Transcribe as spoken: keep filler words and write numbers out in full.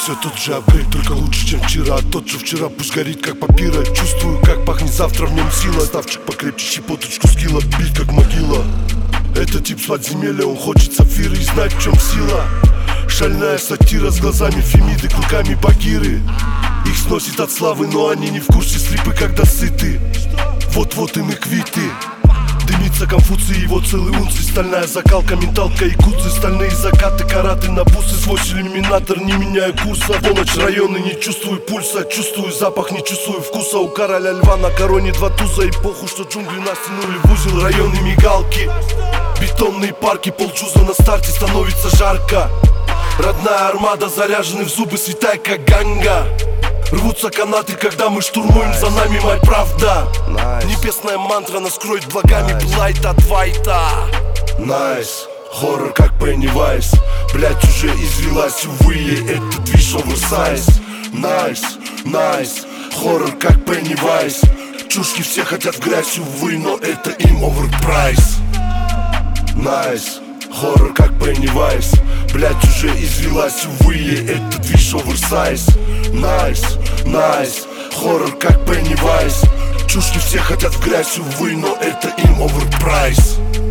Все тот же апгрейд, только лучше, чем вчера. Тот же вчера пусть горит, как папира. Чувствую, как пахнет завтра, в нем сила. Ставчик покрепче, щепоточку скилла. Бить, как могила. Это тип с подземелья, он хочет сапфиры и знать, в чем сила. Шальная сатира с глазами Фемиды, клыками Багиры. Их сносит от славы, но они не в курсе, слепы, когда сыты. Вот-вот им и квиты. Дымится Конфуций, его целый унций. Стальная закалка, менталка, якудзы. Стальные закаты, караты на бусы. Свой иллюминатор, не меняя курса. Полночь, районы, не чувствую пульса. Чувствую запах, не чувствую вкуса. У короля льва на короне два туза. Эпоху, что джунгли нас тянули в узел. Районы, мигалки, бетонные парки. Полчуза на старте, становится жарко. Родная армада, заряжены в зубы, святая как Ганга. Рвутся канаты, когда мы штурмуем, за нами мать правда. nice. Небесная мантра нас кроет благами, nice. Блайт от Вайта. Найс, nice. Хоррор как Пеннивайз. Блять, уже извелась, увы, ей это движ оверсайз. Найс, найс, хоррор как Пеннивайз. Чушки все хотят в грязь, увы, но это им оверпрайс. Найс, хоррор как Пеннивайз. Блять, уже извелась, увы, ей это движ оверсайз. Найс, найс, хоррор как Пеннивайз. Чушки все хотят в грязь, увы, но это им оверпрайс.